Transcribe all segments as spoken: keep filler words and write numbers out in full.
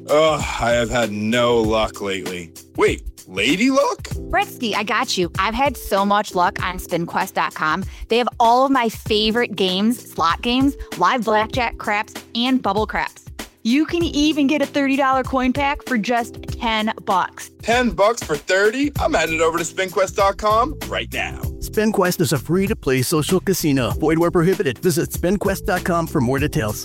Ugh, I have had no luck lately. Wait, lady luck? Britsky, I got you. I've had so much luck on spin quest dot com. They have all of my favorite games, slot games, live blackjack, craps, and bubble craps. You can even get a thirty dollars coin pack for just ten bucks. ten bucks for thirty? I'm headed over to spin quest dot com right now. SpinQuest is a free-to-play social casino. Void where prohibited. Visit spin quest dot com for more details.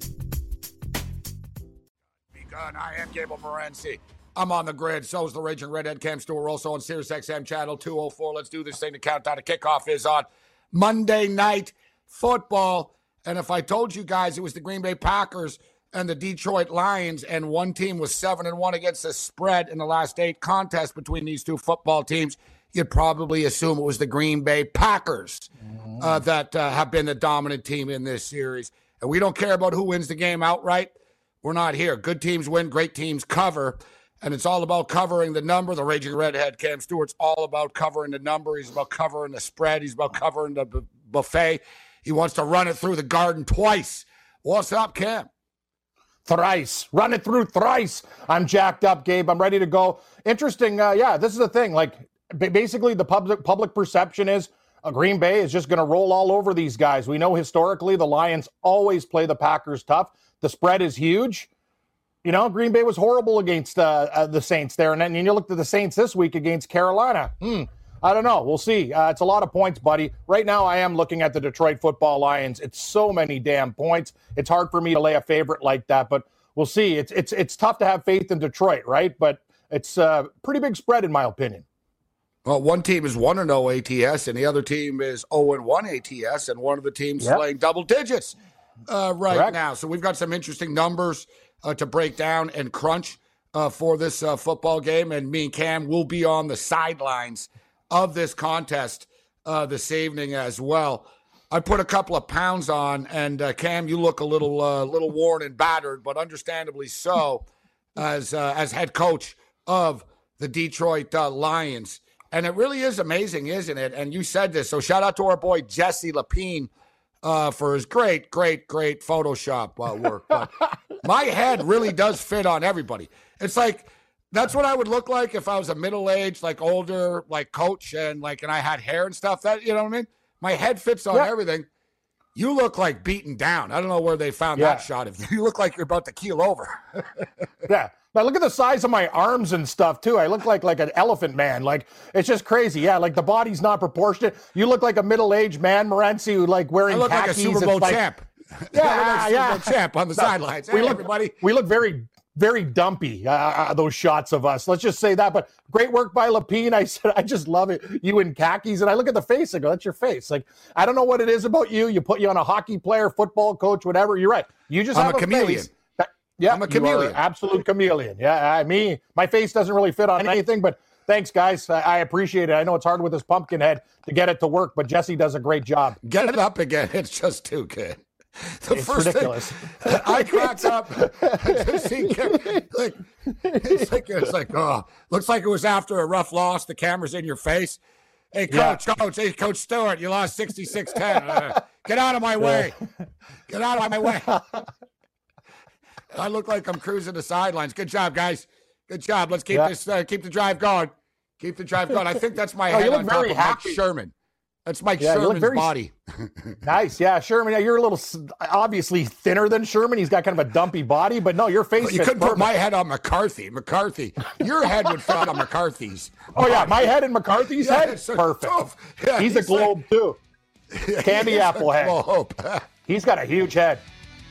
Begun. I am Gable Morency. I'm on the grid. So is the Raging Redhead Cam Stewart. We're also on Sirius X M channel two oh four. Let's do this thing. The countdown to kickoff is on Monday Night Football. And if I told you guys it was the Green Bay Packers and the Detroit Lions, and one team was seven and one against the spread in the last eight contests between these two football teams, you'd probably assume it was the Green Bay Packers uh, that uh, have been the dominant team in this series. And we don't care about who wins the game outright. We're not here. Good teams win, great teams cover, and it's all about covering the number. The Raging Redhead Cam Stewart's all about covering the number. He's about covering the spread. He's about covering the b- buffet. He wants to run it through the garden twice. What's up, Cam? Thrice. Run it through thrice. I'm jacked up, Gabe. I'm ready to go. Interesting. Uh, yeah, this is the thing. Like, b- basically, the public public perception is uh, Green Bay is just going to roll all over these guys. We know historically the Lions always play the Packers tough. The spread is huge. You know, Green Bay was horrible against uh, uh, the Saints there. And then you looked at the Saints this week against Carolina. Hmm. I don't know. We'll see. Uh, it's a lot of points, buddy. Right now, I am looking at the Detroit Football Lions. It's so many damn points. It's hard for me to lay a favorite like that, but we'll see. It's it's it's tough to have faith in Detroit, right? But it's a pretty big spread, in my opinion. Well, one team is one and oh A T S, and the other team is oh and one A T S, and one of the teams Yep. playing double digits uh, right Correct. now. So we've got some interesting numbers uh, to break down and crunch uh, for this uh, football game, and me and Cam will be on the sidelines of this contest uh, this evening as well. I put a couple of pounds on, and uh, Cam, you look a little uh, little worn and battered, but understandably so, as uh, as head coach of the Detroit uh, Lions. And it really is amazing, isn't it? And you said this, so shout out to our boy Jesse Lapine uh, for his great, great, great Photoshop uh, work. But my head really does fit on everybody. It's like, that's what I would look like if I was a middle-aged, like older, like coach, and like, and I had hair and stuff. That, you know what I mean? My head fits on Yeah. everything. You look like beaten down. I don't know where they found Yeah. that shot. If you look like you're about to keel over. Yeah. But look at the size of my arms and stuff, too. I look like like an elephant man. Like, it's just crazy. Yeah, like the body's not proportionate. You look like a middle-aged man, Morency, who like wearing I look like a khakis. Super Bowl It's like- champ. Yeah, I look like a Super yeah. Bowl champ on the sidelines. Hey, we look, everybody. We look very, very dumpy, uh, uh, those shots of us. Let's just say that. But great work by Lapine. I said, I just love it. You in khakis. And I look at the face. I go, that's your face. Like, I don't know what it is about you. You put you on a hockey player, football coach, whatever. You're right. You just I'm have a a chameleon. face. That- yeah, I'm a you are chameleon. absolute chameleon. Yeah, I, me, my face doesn't really fit on anything, but thanks, guys. I, I appreciate it. I know it's hard with this pumpkin head to get it to work, but Jesse does a great job. Get it up again. It's just too good. The It's first ridiculous. thing I cracked up to see, like, it's like, it's like, oh, looks like it was after a rough loss. The camera's in your face. Hey, coach, Yeah. coach, hey, Coach Stewart, you lost sixty-six ten. Uh, get out of my way. Get out of my way. I look like I'm cruising the sidelines. Good job, guys. Good job. Let's keep Yeah. this, uh, keep the drive going. Keep the drive going. I think that's my Oh, you head look on top very of Mike happy. Sherman. That's Mike Yeah, you look Sherman's very- body. Nice. Yeah, Sherman, yeah, you're a little s- obviously thinner than Sherman. He's got kind of a dumpy body, but no, your face You fits couldn't put perfect. my head on McCarthy. McCarthy. Your head would fit on McCarthy's. Oh, yeah, my head and McCarthy's Yeah, head? it's so Perfect. tough. Yeah, he's, a globe, like, too. Candy he's apple a head. globe. He's got a huge head.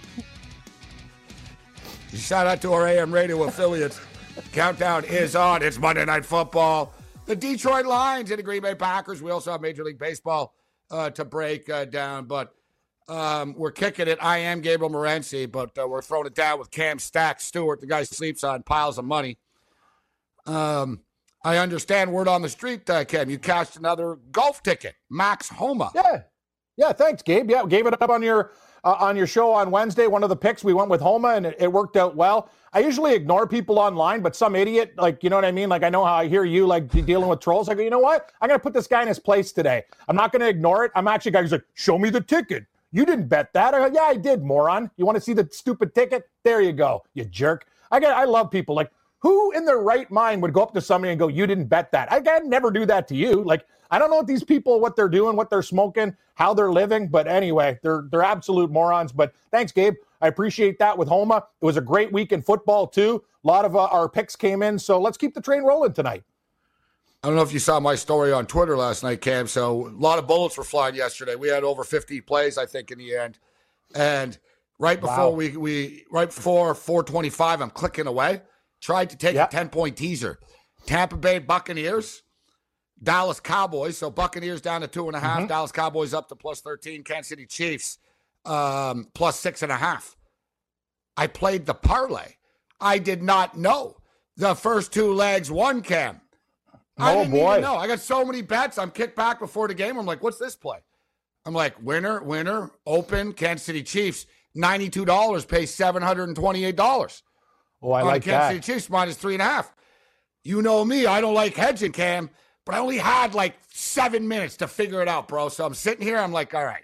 Shout out to our A M radio affiliates. Countdown is on. It's Monday Night Football. The Detroit Lions and the Green Bay Packers. We also have Major League Baseball uh, to break uh, down, but um, we're kicking it. I am Gabriel Morency, but uh, we're throwing it down with Cam Stack Stewart. The guy sleeps on piles of money. Um, I understand word on the street, uh, Cam. You cashed another golf ticket, Max Homa. Yeah. Yeah, thanks, Gabe. Yeah, gave it up on your uh, on your show on Wednesday. One of the picks, we went with Homa, and it, it worked out well. I usually ignore people online, but some idiot, like, you know what I mean? Like, I know how I hear you, like, dealing with trolls. I go, you know what? I'm going to put this guy in his place today. I'm not going to ignore it. I'm actually going to like, show me the ticket. You didn't bet that. I go, yeah, I did, moron. You want to see the stupid ticket? There you go, you jerk. I get, I love people. Like, who in their right mind would go up to somebody and go, you didn't bet that? I can never do that to you. Like, I don't know what these people, what they're doing, what they're smoking, how they're living. But anyway, they're they're absolute morons. But thanks, Gabe. I appreciate that with Homa. It was a great week in football, too. A lot of uh, our picks came in. So let's keep the train rolling tonight. I don't know if you saw my story on Twitter last night, Cam. So a lot of bullets were flying yesterday. We had over fifty plays, I think, in the end. And right before wow. we, we right before four twenty-five, I'm clicking away. Tried to take yep. a ten-point teaser. Tampa Bay Buccaneers, Dallas Cowboys. So Buccaneers down to two and a half. Mm-hmm. Dallas Cowboys up to plus thirteen. Kansas City Chiefs um, plus six and a half. I played the parlay. I did not know the first two legs won, Cam. I oh, didn't boy. even know. I got so many bets. I'm kicked back before the game. I'm like, what's this play? I'm like, winner, winner, open, Kansas City Chiefs, ninety-two dollars, pay seven hundred twenty-eight dollars. Oh, I like Kansas that. City Chiefs minus three and a half. You know me, I don't like hedging, Cam, but I only had like seven minutes to figure it out, bro. So I'm sitting here, I'm like, all right.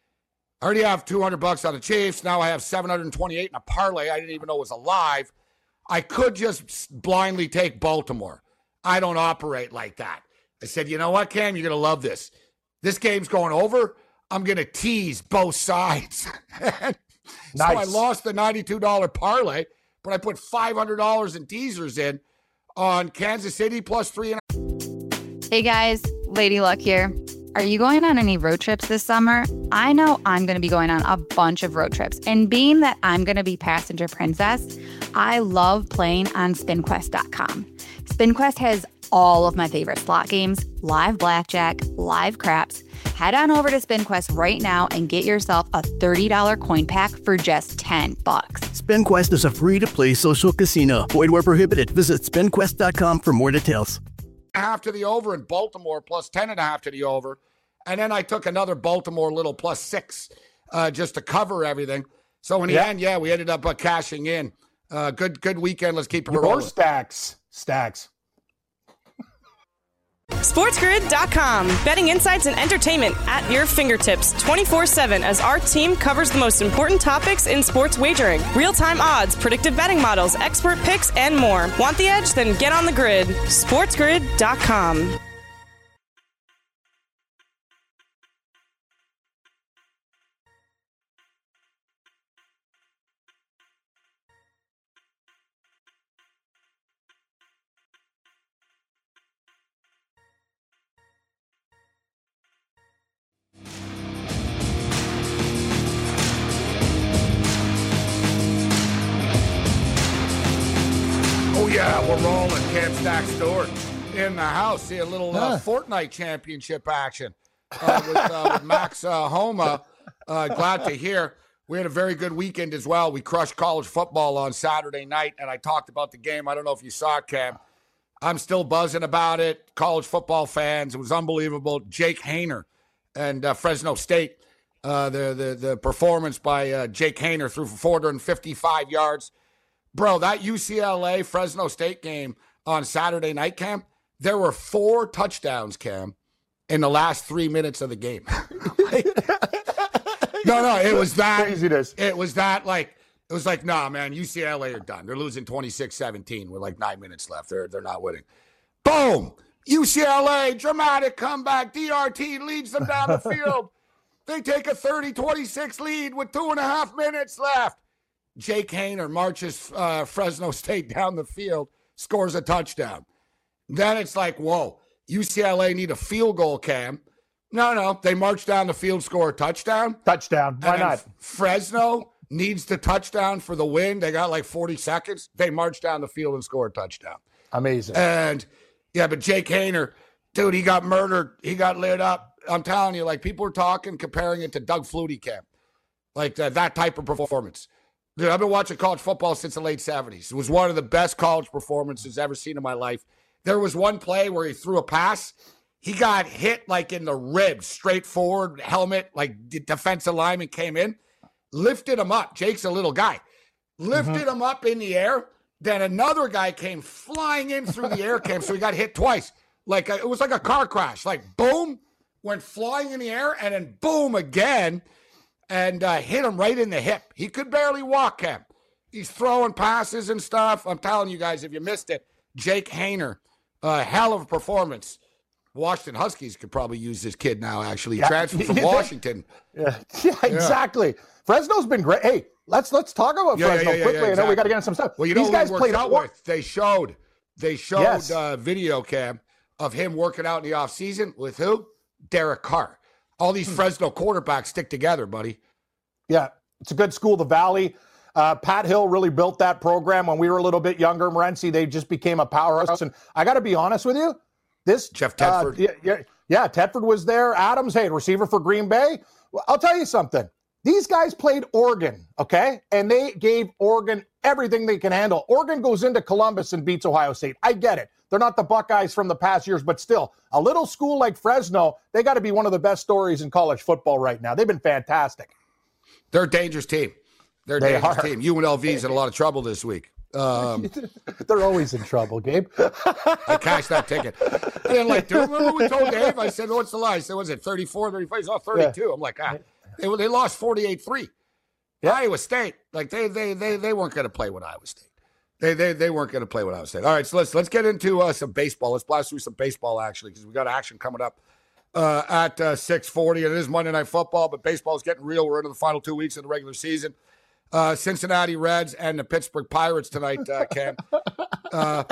I already have two hundred bucks on the Chiefs. Now I have seven hundred twenty-eight in a parlay I didn't even know was alive. I could just blindly take Baltimore. I don't operate like that. I said, you know what, Cam, you're going to love this. This game's going over. I'm going to tease both sides. Nice. So I lost the ninety-two dollars parlay, but I put five hundred dollars in teasers in on Kansas City plus three and a Hey guys, Lady Luck here. Are you going on any road trips this summer? I know I'm going to be going on a bunch of road trips. And being that I'm going to be passenger princess, I love playing on spin quest dot com. SpinQuest has all of my favorite slot games, live blackjack, live craps. Head on over to SpinQuest right now and get yourself a thirty dollars coin pack for just ten bucks. SpinQuest is a free-to-play social casino. Void where prohibited. Visit spin quest dot com for more details. Half to the over in Baltimore, plus ten and a half to the over. And then I took another Baltimore little plus six uh, just to cover everything. So in the yeah. end, yeah, we ended up uh, cashing in. Uh, good good weekend. Let's keep it More rolling. stacks. Stacks. SportsGrid dot com. Betting insights and entertainment at your fingertips twenty-four seven as our team covers the most important topics in sports wagering. Real-time odds, predictive betting models, expert picks, and more. Want the edge? Then get on the grid. SportsGrid dot com. Yeah, we're rolling. Cam Stack Stewart in the house. See a little uh, Fortnite championship action uh, with, uh, with Max uh, Homa. Uh, glad to hear. We had a very good weekend as well. We crushed college football on Saturday night, and I talked about the game. I don't know if you saw it, Cam. I'm still buzzing about it. College football fans, it was unbelievable. Jake Haener and uh, Fresno State. Uh, the, the, the performance by uh, Jake Haener threw for four hundred fifty-five yards. Bro, that U C L A Fresno State game on Saturday night, Cam, there were four touchdowns, Cam, in the last three minutes of the game. like, no, no, it was that. Craziness. It was that, like, it was like, nah, man, U C L A are done. They're losing twenty-six seventeen with like nine minutes left. They're, they're not winning. Boom! U C L A, dramatic comeback. D R T leads them down the field. They take a thirty twenty-six lead with two and a half minutes left. Jake Haener marches uh, Fresno State down the field, scores a touchdown. Then it's like, whoa, U C L A need a field goal, Cam. No, no, they march down the field, score a touchdown. Touchdown, why not? Fresno needs the touchdown for the win. They got like forty seconds. They march down the field and score a touchdown. Amazing. And, yeah, but Jake Haener, dude, he got murdered. He got lit up. I'm telling you, like, people were talking, comparing it to Doug Flutie, Cam. Like, uh, that type of performance. Dude, I've been watching college football since the late seventies. It was one of the best college performances I've ever seen in my life. There was one play where he threw a pass. He got hit like in the ribs, straight forward, helmet, like the defensive lineman came in, lifted him up. Jake's a little guy. Lifted mm-hmm. him up in the air. Then another guy came flying in through the air cam, so he got hit twice. Like a, it was like a car crash. Like boom, went flying in the air, and then boom again. And uh, hit him right in the hip. He could barely walk, Cam. He's throwing passes and stuff. I'm telling you guys, if you missed it, Jake Haener, a uh, hell of a performance. Washington Huskies could probably use this kid now, actually. He yeah. transferred from Washington. Yeah, yeah exactly. Yeah. Fresno's been great. Hey, let's let's talk about yeah, Fresno yeah, yeah, quickly. yeah, exactly. I know we got to get into some stuff. Well, you These know guys what played out with? They showed, they showed yes. uh, video cam of him working out in the offseason with who? Derek Carr. All these Fresno quarterbacks stick together, buddy. Yeah, it's a good school, the Valley. Uh, Pat Hill really built that program when we were a little bit younger. Morency, they just became a powerhouse. And I got to be honest with you, this Jeff Tedford. Uh, yeah, yeah, yeah, Tedford was there. Adams, hey, receiver for Green Bay. Well, I'll tell you something. These guys played Oregon, okay? And they gave Oregon everything they can handle. Oregon goes into Columbus and beats Ohio State. I get it. They're not the Buckeyes from the past years, but still, a little school like Fresno, they got to be one of the best stories in college football right now. They've been fantastic. They're a dangerous team. They're a they dangerous are. team. U N L V's in a lot of trouble this week. Um, They're always in trouble, Gabe. I cashed that ticket. I didn't like, do you remember we told Dave? I said, what's the lie? I said, was it thirty-four, thirty-five? He's off thirty-two. Yeah. I'm like, ah. They, they lost forty-eight three. Yeah. Iowa State, like they they they they weren't going to play with Iowa State. They they they weren't going to play with Iowa State. All right, so let's let's get into uh, some baseball. Let's blast through some baseball actually, because we got action coming up uh, at uh, six forty. It is Monday Night Football, but baseball is getting real. We're into the final two weeks of the regular season. Uh, Cincinnati Reds and the Pittsburgh Pirates tonight, uh, Cam. Uh,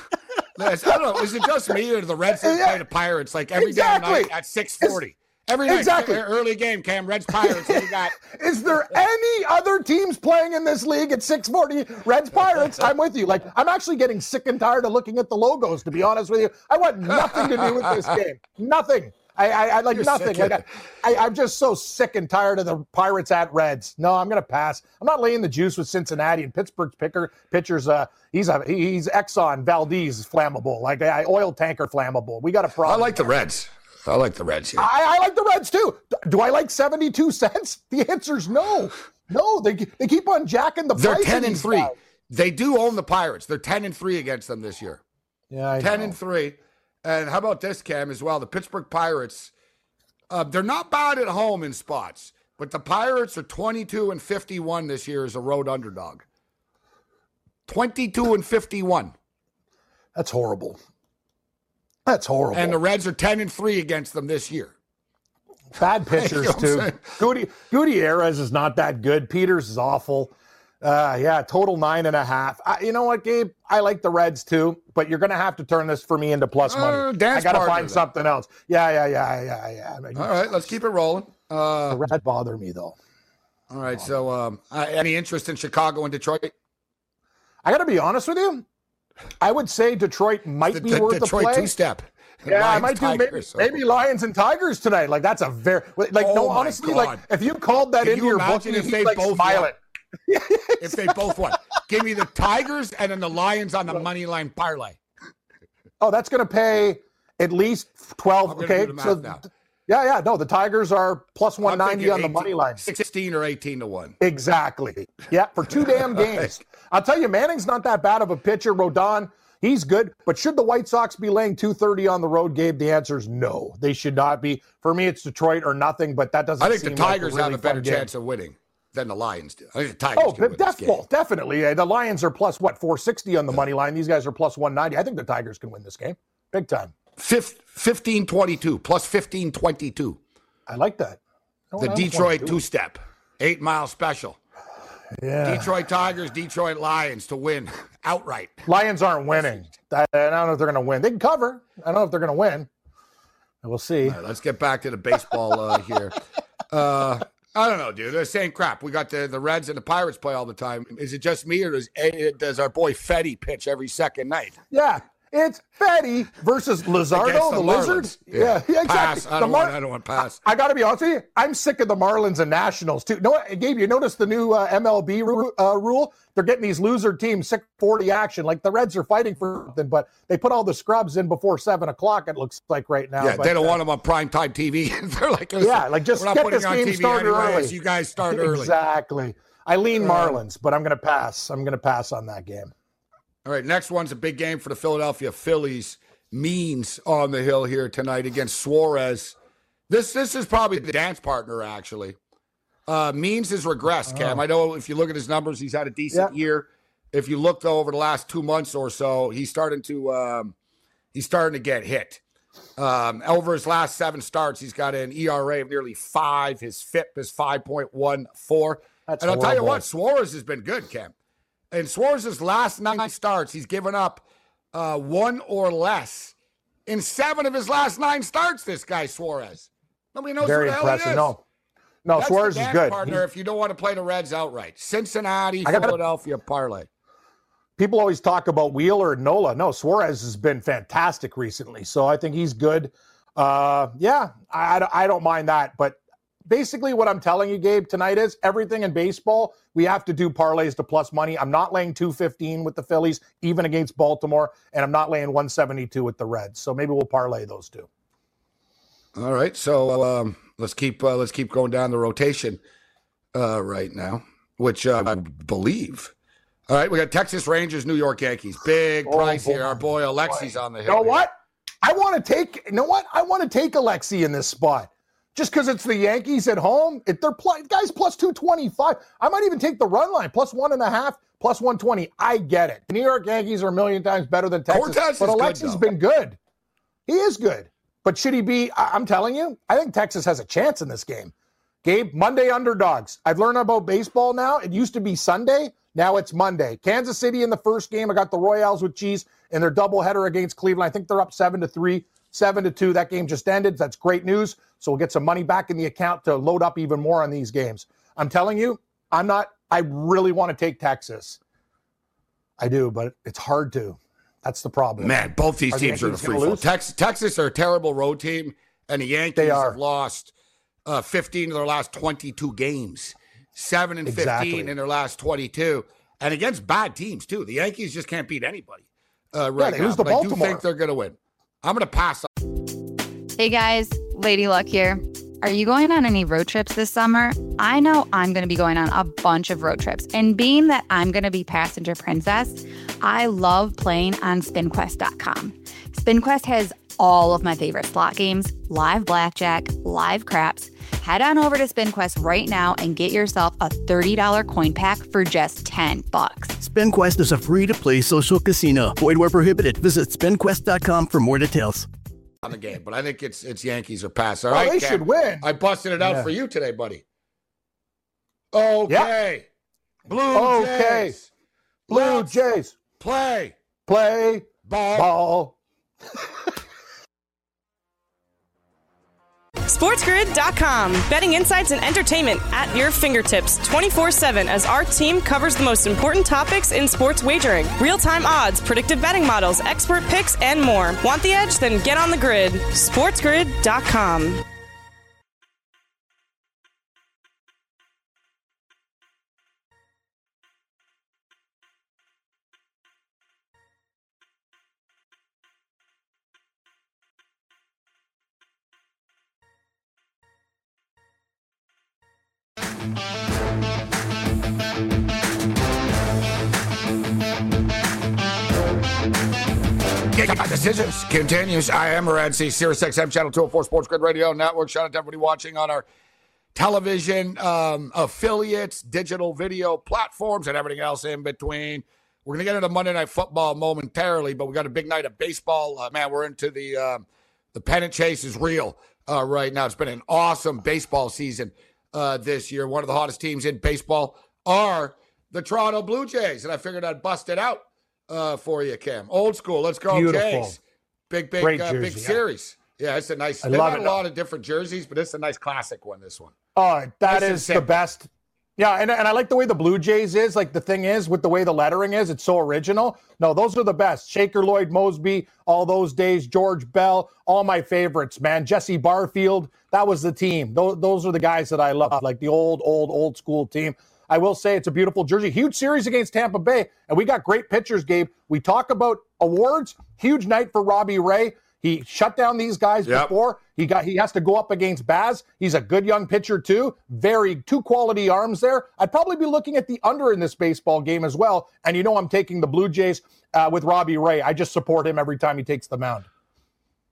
I don't know. Is it just me or the Reds play the Pirates like every exactly. damn night at six forty? Every night, exactly. Early game, Cam. Reds, Pirates. What do you got? Is there any other teams playing in this league at six forty? Reds, Pirates. I'm with you. Like, I'm actually getting sick and tired of looking at the logos, to be honest with you. I want nothing to do with this game. Nothing. I, I, I like You're nothing. Like I, I, I'm just so sick and tired of the Pirates at Reds. No, I'm going to pass. I'm not laying the juice with Cincinnati and Pittsburgh's picker pitchers. Uh, he's a he's Exxon Valdez flammable, like I, oil tanker flammable. We got a problem. I like the Reds. I like the Reds here. I, I like the Reds too. Do I like seventy-two cents? The answer's no. No, they they keep on jacking the price. They're ten and three. Guys. They do own the Pirates. They're ten and three against them this year. Yeah, I ten know. and three. And how about this, Cam, as well? The Pittsburgh Pirates, uh, they're not bad at home in spots, but the Pirates are twenty-two and fifty-one this year as a road underdog. twenty-two and fifty-one. That's horrible. That's horrible. And the Reds are ten and three against them this year. Bad pitchers, you know too. Goody, Gutierrez is not that good. Peters is awful. Uh, yeah, total nine and a half. I, you know what, Gabe? I like the Reds too, but you're going to have to turn this for me into plus money. Uh, I got to find something else. Yeah, yeah, yeah, yeah, yeah. I mean, all right, let's keep it rolling. Uh, the Reds bother me though. All right, so um, uh, any interest in Chicago and Detroit? I got to be honest with you. I would say Detroit might the, be the, worth Detroit the play. two-step. Yeah, Lions, I might Tigers, do maybe, so. maybe Lions and Tigers tonight. Like that's a very like oh no honestly like if you called that Can into you your book, if you'd they like both smile won? it. If they both won, give me the Tigers and then the Lions on the money line parlay. Oh, that's going to pay at least twelve. Okay, so now. yeah, yeah, no, the Tigers are plus one ninety on the money line, sixteen or eighteen to one. Exactly. Yeah, for two damn games. I'll tell you, Manning's not that bad of a pitcher. Rodon. He's good, but should the White Sox be laying two thirty on the road, Gabe? The answer is no. They should not be. For me, it's Detroit or nothing, but that doesn't I think seem the Tigers like a really have a better game. chance of winning than the Lions do. I think the Tigers Oh, can win def- this game. definitely. The Lions are plus, what, four sixty on the money line. These guys are plus one ninety. I think the Tigers can win this game. Big time. fifteen twenty-two, plus fifteen twenty-two. I like that. I The Detroit two-step, eight-mile special. Yeah. Detroit Tigers, Detroit Lions to win outright. Lions aren't winning. I, I don't know if they're going to win. They can cover. I don't know if they're going to win. We'll see. All right, let's get back to the baseball uh, here. Uh, I don't know, dude. They're saying crap. We got the, the Reds and the Pirates play all the time. Is it just me, or does, does our boy Fetty pitch every second night? Yeah. It's Fetty versus Luzardo, the, the lizard. Yeah, yeah, yeah exactly. Pass. I don't, Mar- want, I don't want pass. I, I got to be honest with you. I'm sick of the Marlins and Nationals, too. No, Gabe, you notice the new uh, M L B ru- uh, rule? They're getting these loser teams six forty action. Like the Reds are fighting for something, but they put all the scrubs in before seven o'clock, it looks like right now. Yeah, but, they don't uh, want them on primetime T V. They're like, yeah, like just we're not get putting this on game T V started anyway, early. so you guys start early. Exactly. I lean Marlins, but I'm going to pass. I'm going to pass on that game. All right, next one's a big game for the Philadelphia Phillies. Means on the hill here tonight against Suarez. This this is probably the dance partner, actually. Uh, Means has regressed, Cam. Oh. I know if you look at his numbers, he's had a decent yeah. year. If you look, though, over the last two months or so, he's starting to um, he's starting to get hit. Um, over his last seven starts, he's got an E R A of nearly five. His F I P is five point one four. That's and I'll horrible. tell you what, Suarez has been good, Cam. In Suarez's last nine starts, he's given up uh, one or less in seven of his last nine starts. This guy Suarez, nobody knows Very who the hell impressive. he is. No, no, That's Suarez the is good. Partner, he, if you don't want to play the Reds outright, Cincinnati, gotta, Philadelphia parlay. People always talk about Wheeler and Nola. No, Suarez has been fantastic recently, so I think he's good. Uh, yeah, I, I don't mind that. But basically what I'm telling you, Gabe, tonight is everything in baseball, we have to do parlays to plus money. I'm not laying two fifteen with the Phillies, even against Baltimore, and I'm not laying one seventy-two with the Reds. So maybe we'll parlay those two. All right, so um, let's keep uh, let's keep going down the rotation uh, right now, which uh, I believe. All right, we got Texas Rangers, New York Yankees. Big oh, price boy. here. Our boy Alexi's on the hill. You know here. what? I want to take. You know what? I want to take Alexi in this spot, just because it's the Yankees at home. If they're pl- guys plus two twenty five, I might even take the run line plus one and a half, plus one twenty. I get it. The New York Yankees are a million times better than Texas, Cortez but Alexi's been good. He is good, but should he be? I- I'm telling you, I think Texas has a chance in this game. Gabe, Monday underdogs. I've learned about baseball now. It used to be Sunday. Now it's Monday. Kansas City in the first game. I got the Royals with cheese in their doubleheader against Cleveland. I think they're up seven to three, seven to two. That game just ended. That's great news. So we'll get some money back in the account to load up even more on these games. I'm telling you, I'm not. I really want to take Texas. I do, but it's hard to. That's the problem. Man, both these are teams the are in a free fall. Texas, Texas are a terrible road team, and the Yankees they are. have lost uh, fifteen of their last twenty-two games. seven and fifteen exactly. in their last twenty-two. And against bad teams, too. The Yankees just can't beat anybody uh, right yeah, they now. Lose to but Baltimore. I do think they're going to win. I'm going to pass. On. Hey, guys. Lady Luck here. Are you going on any road trips this summer? I know I'm going to be going on a bunch of road trips. And being that I'm going to be passenger princess, I love playing on spin quest dot com. SpinQuest has all of my favorite slot games, live blackjack, live craps. Head on over to SpinQuest right now and get yourself a thirty dollars coin pack for just ten bucks. SpinQuest is a free-to-play social casino. Void where prohibited. Visit spin quest dot com for more details. On the game, but I think it's it's Yankees or pass. All well, right, they Cam. should win. I busted it out yeah. for you today, buddy. Okay. Yep. Blue okay. Jays. Blue Let's Jays. Play. Play. Ball. Ball. SportsGrid dot com. Betting insights and entertainment at your fingertips twenty-four seven as our team covers the most important topics in sports wagering. Real-time odds, predictive betting models, expert picks, and more. Want the edge? Then get on the grid. SportsGrid dot com. Game Decisions continues. I am Morency, Sirius X M Channel two oh four Sports Grid Radio Network. Shout out to everybody watching on our television um, affiliates, digital video platforms, and everything else in between. We're going to get into Monday Night Football momentarily, but we got a big night of baseball. Uh, man, we're into the um, the pennant chase is real uh, right now. It's been an awesome baseball season uh, this year. One of the hottest teams in baseball are the Toronto Blue Jays, and I figured I'd bust it out uh, for you, Cam. Old school. Let's go, Beautiful. Jays. Big, big, uh, jersey, big yeah. series. Yeah, it's a nice. I They've love got it. a lot of different jerseys, but it's a nice classic one. This one. Oh, that Nice and is the simple. best. Yeah, and, and I like the way the Blue Jays is. Like, the thing is, with the way the lettering is, it's so original. No, those are the best. Shaker Lloyd Mosby, all those days, George Bell, all my favorites, man. Jesse Barfield, that was the team. Those, those are the guys that I love, like the old, old, old school team. I will say it's a beautiful jersey. Huge series against Tampa Bay, and we got great pitchers, Gabe. We talk about awards. Huge night for Robbie Ray. He shut down these guys Yep. before. He got he has to go up against Baz. He's a good young pitcher too. Very two quality arms there. I'd probably be looking at the under in this baseball game as well. And you know I'm taking the Blue Jays uh, with Robbie Ray. I just support him every time he takes the mound.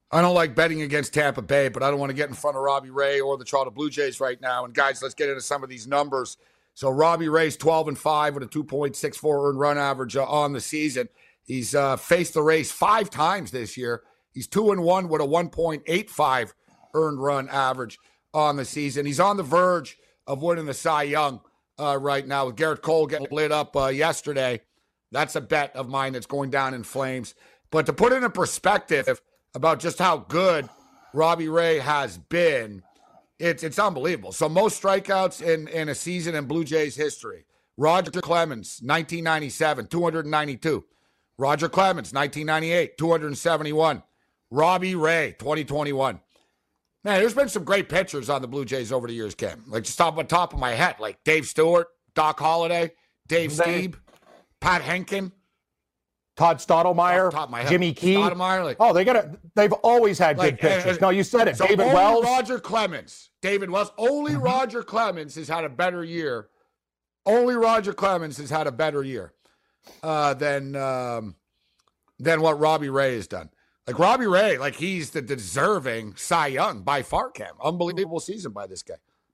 I don't like betting against Tampa Bay, but I don't want to get in front of Robbie Ray or the Toronto Blue Jays right now. And guys, let's get into some of these numbers. So Robbie Ray's twelve and five with a two point six four earned run average uh, on the season. He's uh, faced the Rays five times this year. He's two and one with a one point eight five earned run average on the season. He's on the verge of winning the Cy Young uh, right now with Garrett Cole getting lit up uh, yesterday. That's a bet of mine that's going down in flames. But to put it in perspective about just how good Robbie Ray has been, it's it's unbelievable. So most strikeouts in, in a season in Blue Jays history. Roger Clemens, nineteen ninety-seven, two hundred ninety-two. Roger Clemens, nineteen ninety-eight, two hundred seventy-one. Robbie Ray, twenty twenty-one. Man, there's been some great pitchers on the Blue Jays over the years, Cam. Like, just off the top of my head, like Dave Stewart, Doc Holliday, Dave Stieb, Pat Henkin, Todd Stottlemyre, Jimmy Key. Like, oh, they got it. They've always had like, good pitchers. Uh, no, you said it. So David only Wells. Roger Clemens. David Wells. Only mm-hmm. Roger Clemens has had a better year. Only Roger Clemens has had a better year uh, than um, than what Robbie Ray has done. Like Robbie Ray, like he's the deserving Cy Young by far, Cam. Unbelievable season by this guy.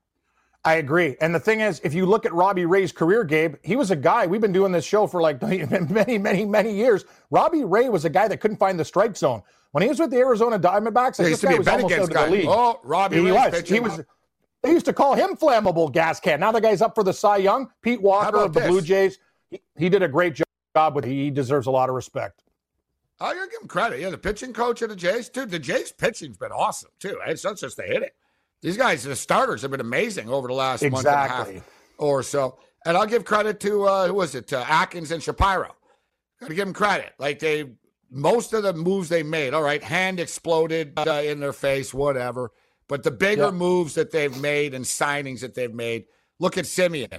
I agree. And the thing is, if you look at Robbie Ray's career, Gabe, he was a guy, we've been doing this show for like many, many, many years. Robbie Ray was a guy that couldn't find the strike zone. When he was with the Arizona Diamondbacks, he this guy was almost out of the league. Oh, Robbie he Ray's was. pitching. He was. They used to call him flammable gas can. Now the guy's up for the Cy Young. Pete Walker of the this? Blue Jays. He, he did a great job with. He deserves a lot of respect. I gotta give him credit. Yeah, the pitching coach of the Jays, dude. The Jays pitching's been awesome too. It's not just they hit it. These guys, the starters, have been amazing over the last exactly. month and a half or so. And I'll give credit to uh, who was it? Uh, Atkins and Shapiro. Got to give them credit. Like they, most of the moves they made. All right, hand exploded uh, in their face, whatever. But the bigger yeah. moves that they've made and signings that they've made. Look at Simeon.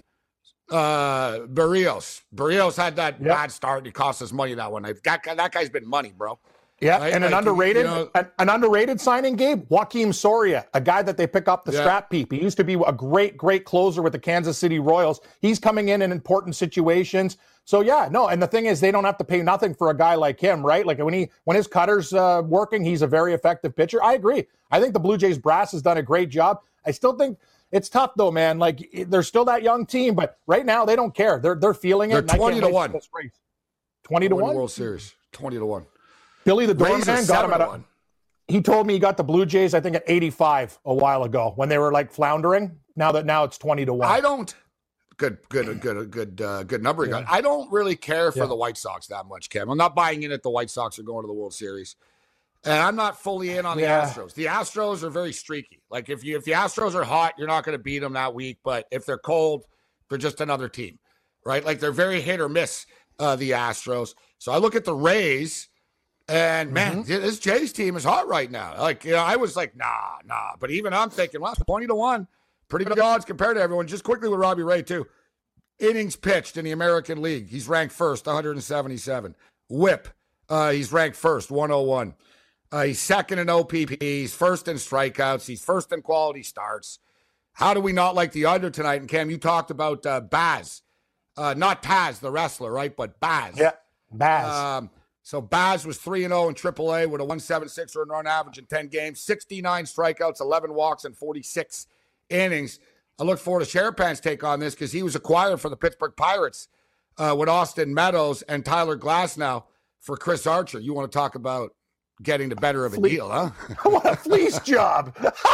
Uh, Barrios. Barrios had that yep. bad start. He cost us money that one. That, that guy's been money, bro. Yeah, right? and like, an underrated you know, an, an underrated signing, Gabe, Joaquin Soria, a guy that they pick up the yeah. strap peep. He used to be a great, great closer with the Kansas City Royals. He's coming in in important situations. So, yeah, no, and the thing is they don't have to pay nothing for a guy like him, right? Like when he when his cutter's uh, working, he's a very effective pitcher. I agree. I think the Blue Jays brass has done a great job. I still think it's tough, though, man. Like, they're still that young team, but right now they don't care. They're they're feeling it. They're twenty to one. twenty to one? World Series. twenty to one. Billy the Doorman got him at a, he told me he got the Blue Jays, I think, at eighty-five a while ago when they were, like, floundering. Now that now it's twenty to one. I don't – good, good, good, good, uh, good number you got. I don't really care for yeah. the White Sox that much, Cam. I'm not buying in that the White Sox are going to the World Series. And I'm not fully in on the yeah. Astros. The Astros are very streaky. Like, if you if the Astros are hot, you're not going to beat them that week. But if they're cold, they're just another team, right? Like, they're very hit or miss, uh, the Astros. So I look at the Rays, and, man, mm-hmm. this Jays team is hot right now. Like, you know, I was like, nah, nah. But even I'm thinking, well, twenty to one, pretty good odds compared to everyone. Just quickly with Robbie Ray, too. Innings pitched in the American League. He's ranked first, one hundred seventy-seven. Whip, uh, he's ranked first, one oh one. Uh, he's second in O P P. He's first in strikeouts. He's first in quality starts. How do we not like the under tonight? And, Cam, you talked about uh, Baz. Uh, not Taz, the wrestler, right? But Baz. Yeah, Baz. Um, so Baz was three and oh in triple A with a one seventy-six earned run average in ten games, sixty-nine strikeouts, eleven walks, and forty-six innings. I look forward to Sherapan's take on this because he was acquired for the Pittsburgh Pirates uh, with Austin Meadows and Tyler Glasnow for Chris Archer. You want to talk about getting the better of a Fle- deal, huh? What a fleece job.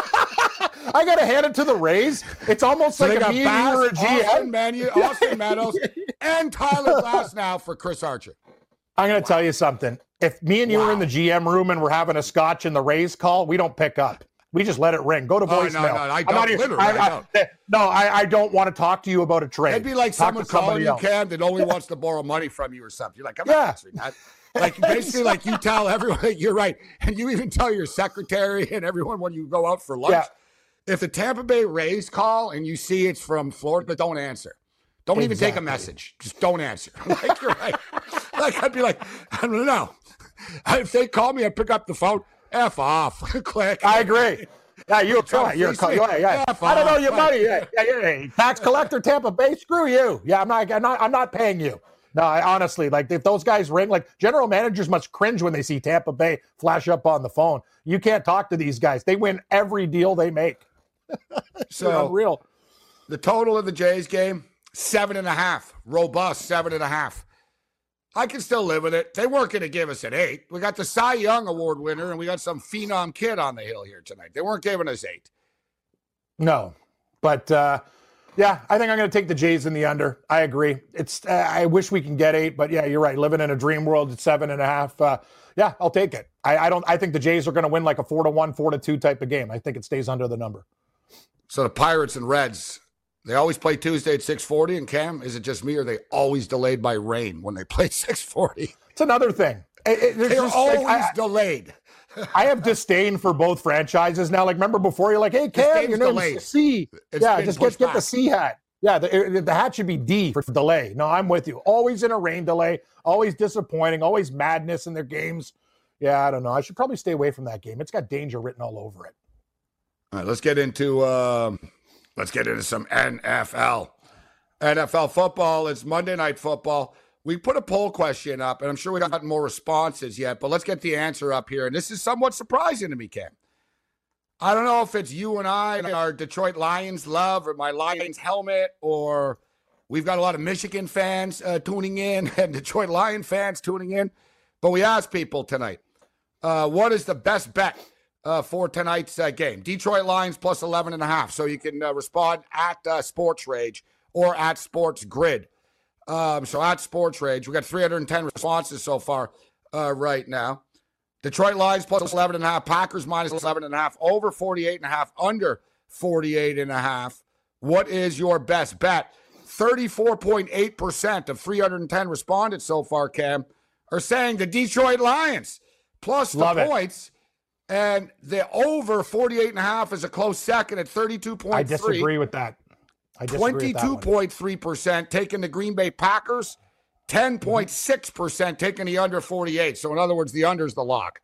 I got to hand it to the Rays. It's almost so like a me and you a G M. Austin, Manu, Austin Meadows and Tyler Glasnow for Chris Archer. I'm going to wow. tell you something. If me and you wow. were in the G M room and we're having a scotch in the Rays call, we don't pick up. We just let it ring. Go to voicemail. Oh, no, no, I don't. Not, literally, I, I, I don't. No, I, I don't want to talk to you about a trade. It'd be like talk someone calling you, Cam, that only wants to borrow money from you or something. You're like, I'm yeah. not answering that. Like, basically, like you tell everyone, you're right. And you even tell your secretary and everyone when you go out for lunch. Yeah. If the Tampa Bay Rays call and you see it's from Florida, don't answer. Don't exactly. even take a message. Just don't answer. Like, you're right. Like, I'd be like, I don't know. If they call me, I pick up the phone. F off. Click. I agree. Yeah, you're a you're a call. Yeah, yeah. I don't know your money. Yeah, yeah, yeah. Tax collector, Tampa Bay. Screw you. Yeah, I'm not. I'm not. I'm not paying you. No, I honestly, like, if those guys ring, like, general managers must cringe when they see Tampa Bay flash up on the phone. You can't talk to these guys. They win every deal they make. So unreal. The total of the Jays game, seven and a half. Robust, seven and a half. I can still live with it. They weren't going to give us an eight. We got the Cy Young Award winner, and we got some phenom kid on the hill here tonight. They weren't giving us eight. No, but, uh, yeah, I think I'm going to take the Jays in the under. I agree. It's. Uh, I wish we can get eight, but yeah, you're right. Living in a dream world at seven and a half. Uh, yeah, I'll take it. I, I don't. I think the Jays are going to win like a four to one, four to two type of game. I think it stays under the number. So the Pirates and Reds, they always play Tuesday at six forty. And Cam, is it just me, or are they always delayed by rain when they play six forty? It's another thing. It, it, They're just, always like, I, delayed. I have disdain for both franchises now. Like, remember before, you're like, hey, Cam, your name's C. It's yeah, just get, get the back. C hat. Yeah, the, the hat should be D for delay. No, I'm with you. Always in a rain delay, always disappointing, always madness in their games. Yeah, I don't know. I should probably stay away from that game. It's got danger written all over it. All right, let's get into um, let's get into some N F L. N F L football. It's Monday Night Football. We put a poll question up, and I'm sure we haven't gotten more responses yet, but let's get the answer up here. And this is somewhat surprising to me, Cam. I don't know if it's you and I, our Detroit Lions love, or my Lions helmet, or we've got a lot of Michigan fans uh, tuning in and Detroit Lion fans tuning in. But we asked people tonight, uh, what is the best bet uh, for tonight's uh, game? Detroit Lions plus eleven and a half. So you can uh, respond at uh, Sports Rage or at Sports Grid. Um, so at Sports Rage, we got three hundred ten responses so far uh, right now. Detroit Lions plus eleven and a half, Packers minus eleven and a half, over forty-eight and a half, under forty-eight and a half. What is your best bet? thirty-four point eight percent of three hundred ten respondents so far, Cam, are saying the Detroit Lions plus the Love it. points. And the over forty-eight and a half is a close second at thirty-two point three. I disagree with that. I disagree twenty-two point three percent taking the Green Bay Packers. ten point six percent taking the under forty-eight. So, in other words, the under's the lock.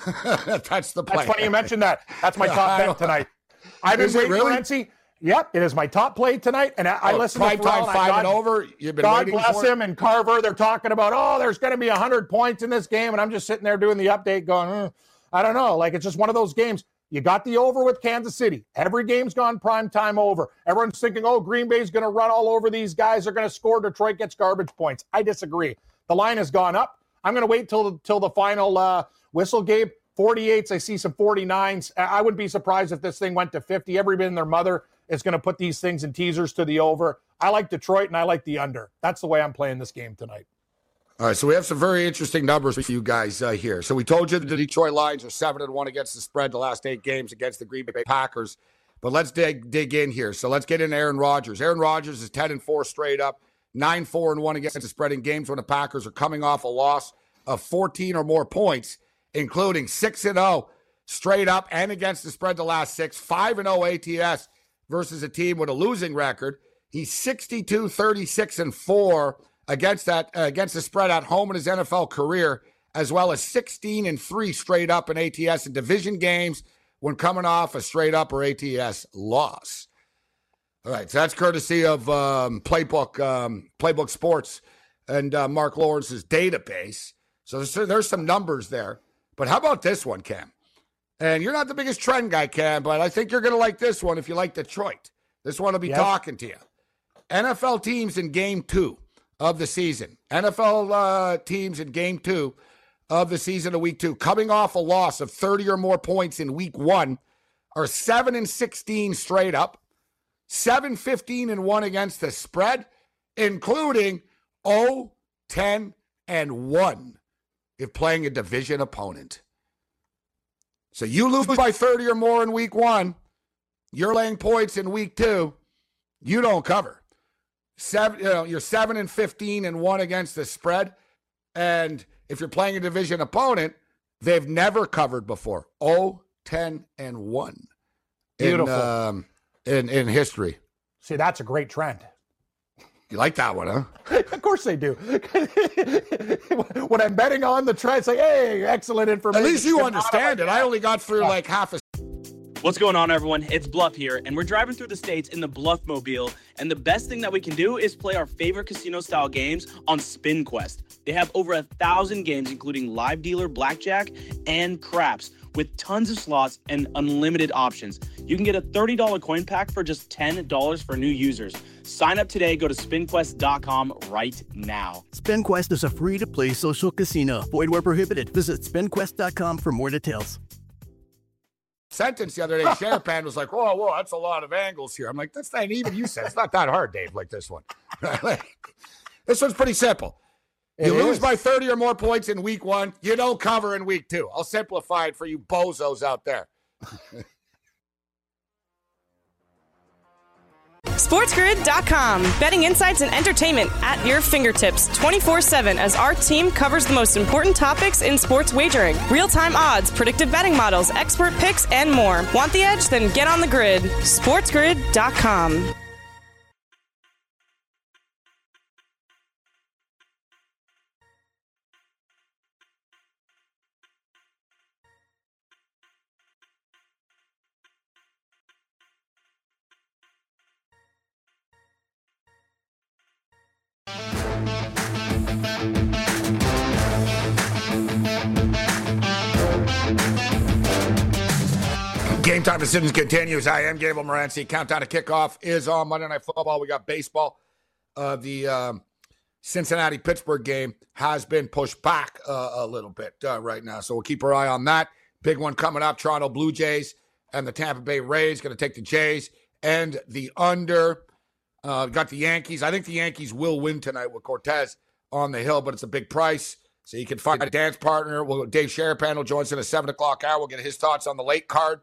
That's the play. That's funny you mentioned that. That's my top bet tonight. I've been Is it waiting really? for N C. Yep, it is my top play tonight. And I, I Oh, listen to prime time, Pharrell, and five God, and over. You've been God waiting bless for it? him and Carver. They're talking about, oh, there's going to be one hundred points in this game. And I'm just sitting there doing the update going, mm, I don't know. Like, it's just one of those games. You got the over with Kansas City. Every game's gone prime time over. Everyone's thinking, oh, Green Bay's going to run all over these guys. They're going to score. Detroit gets garbage points. I disagree. The line has gone up. I'm going to wait till, till the final uh, whistle, Gabe. forty-eights, I see some forty-nines. I wouldn't be surprised if this thing went to fifty. Everybody and their mother is going to put these things in teasers to the over. I like Detroit, and I like the under. That's the way I'm playing this game tonight. All right, so we have some very interesting numbers for you guys uh, here. So we told you that the Detroit Lions are seven and one against the spread the last eight games against the Green Bay Packers. But let's dig dig in here. So let's get in Aaron Rodgers. Aaron Rodgers is ten and four straight up, nine four and one against the spread in games when the Packers are coming off a loss of fourteen or more points, including six and oh straight up and against the spread the last six, five and oh A T S versus a team with a losing record. He's sixty-two, thirty-six and four against that uh, against the spread at home in his N F L career, as well as sixteen and three straight up in A T S in division games when coming off a straight up or A T S loss. All right, so that's courtesy of um, Playbook um, Playbook Sports and uh, Mark Lawrence's database. So there's, there's some numbers there. But how about this one, Cam? And you're not the biggest trend guy, Cam, but I think you're going to like this one if you like Detroit. This one will be Yes. talking to you. N F L teams in game two of the season. N F L uh, teams in game two of the season of week two, coming off a loss of thirty or more points in week one, are seven and sixteen straight up, seven fifteen and one against the spread, including oh ten and one if playing a division opponent. So you lose by thirty or more in week one, you're laying points in week two, you don't cover. Seven, you know, you're seven and fifteen and one against the spread. And if you're playing a division opponent, they've never covered before. oh, ten and one in, Beautiful. um, in, in history. See, that's a great trend. You like that one, huh? Of course they do. When I'm betting on the trend, it's like, hey, excellent information. At least you Get out of understand my it. I only got through Yeah. like half a What's going on, everyone? It's Bluff here, and we're driving through the states in the Bluff-mobile, and the best thing that we can do is play our favorite casino-style games on SpinQuest. They have over a thousand games, including live dealer, blackjack, and craps, with tons of slots and unlimited options. You can get a thirty dollars coin pack for just ten dollars for new users. Sign up today. Go to spin quest dot com right now. SpinQuest is a free-to-play social casino. Void where prohibited. Visit spin quest dot com for more details. Sentence the other day, Sherapan was like, whoa, whoa, that's a lot of angles here. I'm like, that's not even you said. It's not that hard, Dave, like this one. This one's pretty simple. You It lose is. by thirty or more points in week one, you don't cover in week two. I'll simplify it for you bozos out there. SportsGrid dot com. Betting insights and entertainment at your fingertips twenty-four seven as our team covers the most important topics in sports wagering. Real-time odds, predictive betting models, expert picks, and more. Want the edge? Then get on the grid. SportsGrid dot com. Game time decisions continues. I am Gable Morency. Countdown to kickoff is on Monday Night Football. We got baseball. Uh, the um, Cincinnati-Pittsburgh game has been pushed back uh, a little bit uh, right now, so we'll keep our eye on that. Big one coming up, Toronto Blue Jays and the Tampa Bay Rays going to take the Jays and the under. Uh, got the Yankees. I think the Yankees will win tonight with Cortez on the hill, but it's a big price. So you can find a dance partner. We'll, Dave Sherapan will join us in a seven o'clock hour. We'll get his thoughts on the late card.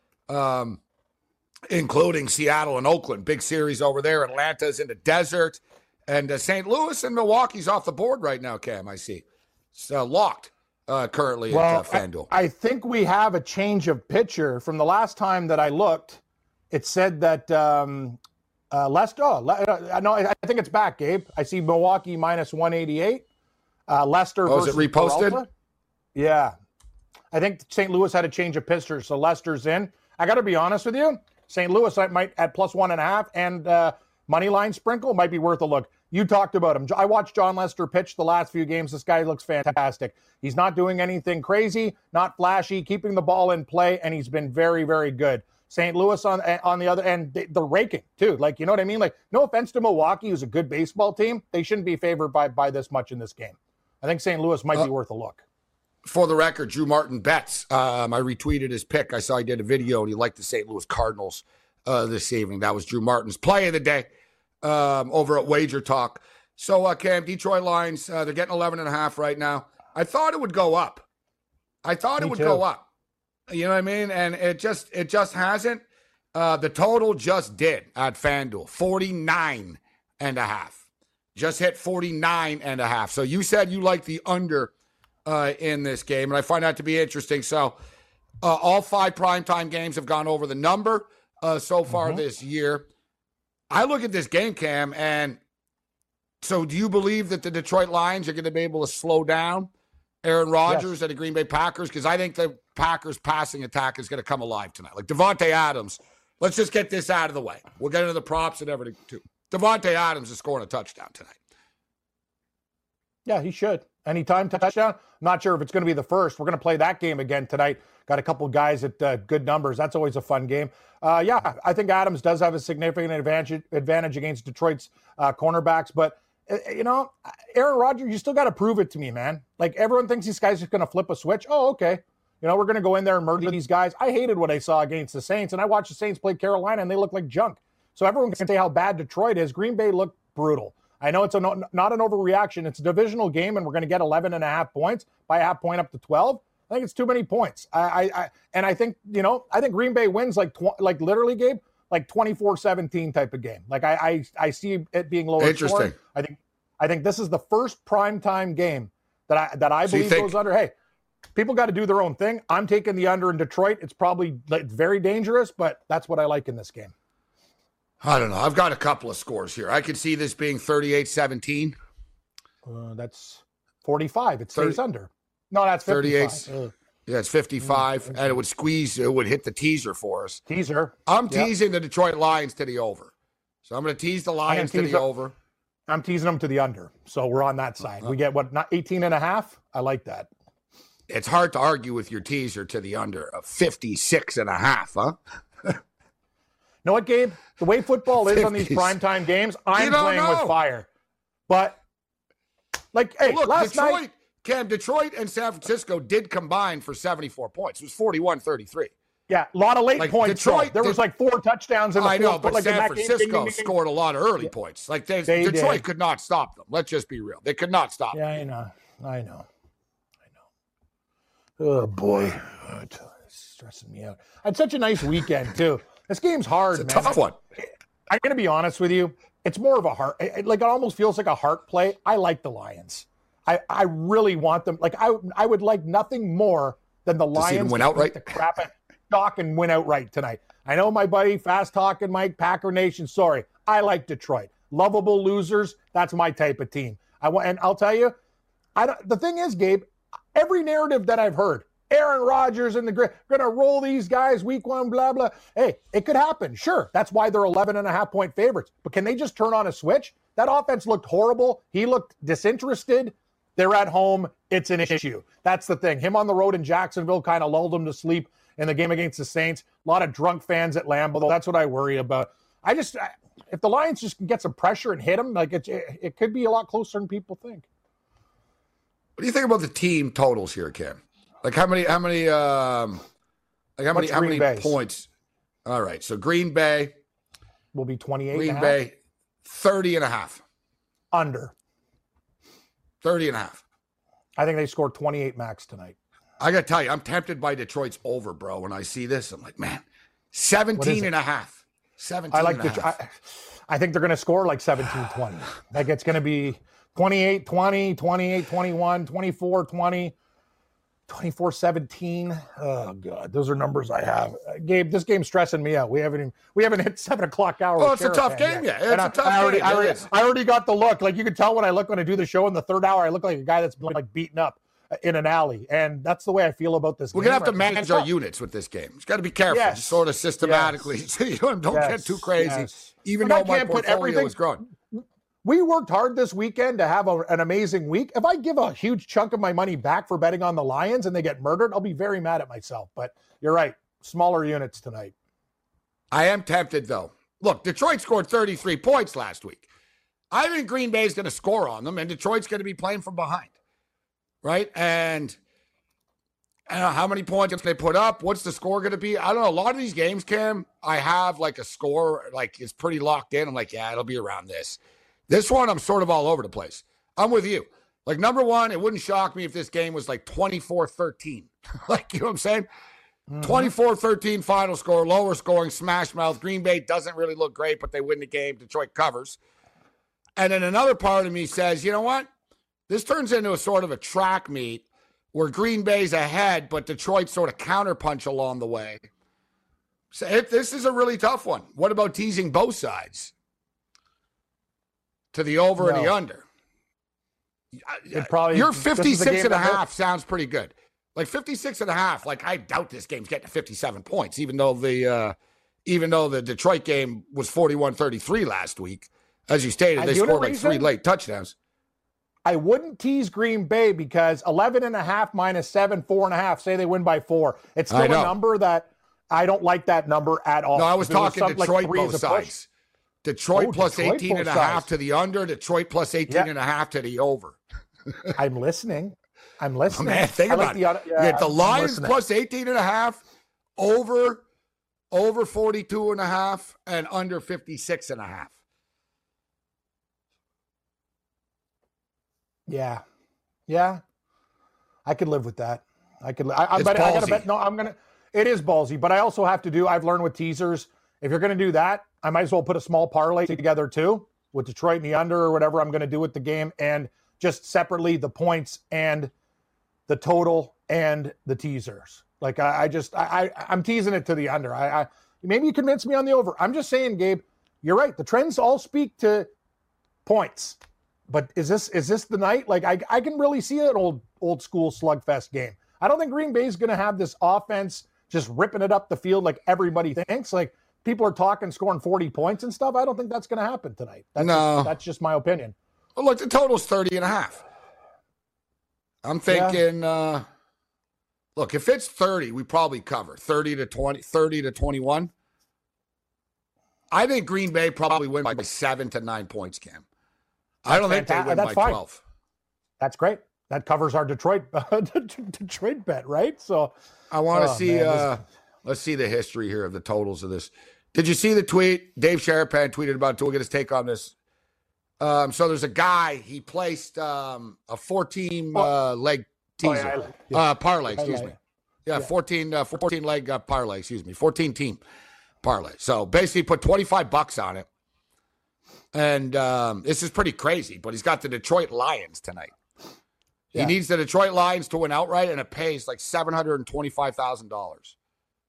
Um, including Seattle and Oakland. Big series over there. Atlanta's in the desert. And uh, Saint Louis and Milwaukee's off the board right now, Cam, I see. It's uh, locked uh, currently Well, at uh, FanDuel. I, I think we have a change of pitcher. From the last time that I looked, it said that um, uh, Lester, oh, Le, uh, no, I think it's back, Gabe. I see Milwaukee minus one eighty-eight. Uh, Lester Oh, is versus it reposted? Peralta. Yeah. I think Saint Louis had a change of pitcher, so Lester's in. I got to be honest with you. Saint Louis might at plus one and a half and uh, money line sprinkle might be worth a look. You talked about him. I watched John Lester pitch the last few games. This guy looks fantastic. He's not doing anything crazy, not flashy, keeping the ball in play, and he's been very, very good. Saint Louis on on the other end, they, they're raking too. Like, you know what I mean? Like, no offense to Milwaukee, who's a good baseball team, they shouldn't be favored by by this much in this game. I think Saint Louis might uh, be worth a look. For the record, Drew Martin bets. Um, I retweeted his pick. I saw he did a video, and he liked the Saint Louis Cardinals uh, this evening. That was Drew Martin's play of the day um, over at Wager Talk. So, uh, Cam, Detroit Lions, uh, they're getting eleven and a half right now. I thought it would go up. I thought Me it would too. go up. You know what I mean? And it just it just hasn't. Uh, the total just did at FanDuel, forty-nine and a half. Just hit forty-nine and a half. So you said you like the under Uh, in this game, and I find that to be interesting. So uh, all five primetime games have gone over the number uh, so far Mm-hmm. this year. I look at this game, Cam, and so do you believe that the Detroit Lions are going to be able to slow down Aaron Rodgers Yes. and the Green Bay Packers? Because I think the Packers' passing attack is going to come alive tonight. Like Devontae Adams, let's just get this out of the way. We'll get into the props and everything, too. Devontae Adams is scoring a touchdown tonight. Yeah, he should. Anytime touchdown. I'm not sure if it's going to be the first. We're going to play that game again tonight. Got a couple guys at uh, good numbers. That's always a fun game. Uh, yeah, I think Adams does have a significant advantage advantage against Detroit's uh, cornerbacks. But, uh, you know, Aaron Rodgers, you still got to prove it to me, man. Like, everyone thinks these guys are going to flip a switch. Oh, okay. You know, we're going to go in there and murder these guys. I hated what I saw against the Saints, and I watched the Saints play Carolina, and they look like junk. So everyone can say how bad Detroit is. Green Bay looked brutal. I know it's a no, not an overreaction. It's a divisional game, and we're going to get eleven and a half points by a half point up to twelve. I think it's too many points. I, I, I and I think, you know, I think Green Bay wins like, tw- like literally, Gabe, like twenty-four seventeen type of game. Like I, I, I see it being lower. Interesting. Scoring. I think, I think this is the first primetime game that I, that I So you believe think- goes under. Hey, people got to do their own thing. I'm taking the under in Detroit. It's probably like very dangerous, but that's what I like in this game. I don't know. I've got a couple of scores here. I could see this being thirty-eight seventeen. Uh, that's forty-five. It stays thirty under. No, that's thirty-eight. fifty-five. Uh, Yeah, it's fifty-five, mm-hmm. and it would squeeze, it would hit the teaser for us. Teaser. I'm yep. teasing the Detroit Lions to the over. So I'm going to tease the Lions tease to the, the over. I'm teasing them to the under. So we're on that side. Uh-huh. We get, what, not eighteen and a half? I like that. It's hard to argue with your teaser to the under of fifty-six and a half, huh? Know what, Gabe? The way football is on these primetime games, I'm playing know. with fire. But, like, hey, well, look, last Detroit, night. Cam, Detroit and San Francisco did combine for seventy-four points. It was forty-one thirty-three. Yeah, a lot of late like points. Detroit, there was did, like four touchdowns in the I know, fourth, but like San Francisco game, ding, ding, ding. scored a lot of early yeah. points. Like they, they Detroit did. could not stop them. Let's just be real. They could not stop yeah, them. Yeah, I know. I know. I know. Oh, boy. Oh, it's stressing me out. I had such a nice weekend, too. This game's hard, it's a man. tough one. I'm going to be honest with you. It's more of a heart. Like, it almost feels like a heart play. I like the Lions. I, I really want them. Like, I I would like nothing more than the to Lions see them win outright. The crap at Doc and win outright tonight. I know my buddy, Fast Talking Mike, Packer Nation. Sorry, I like Detroit. Lovable losers. That's my type of team. I want, and I'll tell you, I don't, the thing is, Gabe, every narrative that I've heard, Aaron Rodgers and the going to roll these guys week one, blah blah. Hey, it could happen. Sure, that's why they're eleven and a half point favorites. But can they just turn on a switch? That offense looked horrible. He looked disinterested. They're at home. It's an issue. That's the thing. Him on the road in Jacksonville kind of lulled him to sleep in the game against the Saints. A lot of drunk fans at Lambeau. That's what I worry about. I just, I, if the Lions just can get some pressure and hit them, like it, it, it could be a lot closer than people think. What do you think about the team totals here, Cam? Like how many, how many, um, like how many, What's how Green many Bay's? points? All right. So Green Bay will be twenty-eight. Green and a Bay, half? thirty and a half. Under. thirty and a half. I think they scored twenty-eight max tonight. I got to tell you, I'm tempted by Detroit's over, bro. When I see this, I'm like, man, seventeen and a half. seventeen I like and a half. I, I think they're going to score like seventeen twenty. Like it's going to be twenty-eight twenty, twenty-eight twenty-one, twenty-four twenty, twenty-four seventeen. Oh, God. Those are numbers I have. Uh, Gabe, this game's stressing me out. We haven't even, we haven't hit seven o'clock hour. Oh, it's a tough game, yeah. It's and a I, tough I already, game. I already, I already got the look. Like you can tell when I look when I do the show in the third hour, I look like a guy that's been like beaten up in an alley. And that's the way I feel about this We're game. We're going to have right to manage our units with this game. It's got to be careful, yes. sort of systematically. Yes. So you don't, don't yes. get too crazy, yes. even but though my portfolio is growing. We worked hard this weekend to have a, an amazing week. If I give a huge chunk of my money back for betting on the Lions and they get murdered, I'll be very mad at myself. But you're right. Smaller units tonight. I am tempted, though. Look, Detroit scored thirty-three points last week. I think Green Bay is going to score on them, and Detroit's going to be playing from behind, right? And I don't know how many points they put up. What's the score going to be? I don't know. A lot of these games, Cam, I have like a score, like it's pretty locked in. I'm like, yeah, it'll be around this. This one, I'm sort of all over the place. I'm with you. Like, number one, it wouldn't shock me if this game was like twenty-four thirteen. Like, you know what I'm saying? Mm-hmm. twenty-four thirteen final score, lower scoring, smash mouth. Green Bay doesn't really look great, but they win the game. Detroit covers. And then another part of me says, you know what? This turns into a sort of a track meet where Green Bay's ahead, but Detroit sort of counterpunch along the way. So it, this is a really tough one. What about teasing both sides? To the over no. and the under. It probably, Your fifty-six and a half sounds pretty good. Like fifty-six and a half, like I doubt this game's getting to fifty-seven points, even though the uh, even though the Detroit game was forty-one thirty-three last week. As you stated, they scored like three late touchdowns. I wouldn't tease Green Bay because eleven and a half minus seven, four and a half, say they win by four. It's still a number that I don't like that number at all. No, I was talking was Detroit like both sides. Detroit oh, plus Detroit eighteen and a half to the under, Detroit plus eighteen yep. and a half to the over. I'm listening. I'm listening. Oh, man, think I about like it. The, yeah, yeah, the Lions plus eighteen and a half, over, over forty-two and a half, and under fifty-six and a half. Yeah. Yeah. I could live with that. I could, I, I, bet, I gotta bet, no, I'm going to, it is ballsy, but I also have to do, I've learned with teasers, if you're going to do that, I might as well put a small parlay together too with Detroit and the under or whatever I'm going to do with the game, and just separately the points and the total and the teasers. Like I, I just, I, I, I'm teasing it to the under. I, I maybe you convince me on the over. I'm just saying, Gabe, you're right. The trends all speak to points, but is this is this the night? Like I, I can really see an old old school slugfest game. I don't think Green Bay is going to have this offense just ripping it up the field like everybody thinks. Like people are talking scoring forty points and stuff. I don't think that's going to happen tonight. That's no. Just, that's just my opinion. Well, look, the total's thirty and a half. I'm thinking, yeah. uh, look, if it's thirty, we probably cover thirty to twenty, thirty to twenty-one. I think Green Bay probably win by seven to nine points, Cam. I don't think they win by fine. twelve. That's great. That covers our Detroit Detroit bet, right? So I want to oh, see. Man, uh, let's see the history here of the totals of this. Did you see the tweet? Dave Sharapan tweeted about it. We'll get his take on this. Um, so there's a guy. He placed um, a fourteen uh, leg teaser, oh, yeah, yeah. Uh, parlay. Excuse me. Yeah, yeah. fourteen, uh, fourteen leg uh, parlay. Excuse me, fourteen team parlay. So basically, put twenty-five bucks on it, and um, this is pretty crazy. But he's got the Detroit Lions tonight. He yeah. needs the Detroit Lions to win outright, and it pays like seven hundred and twenty-five thousand dollars.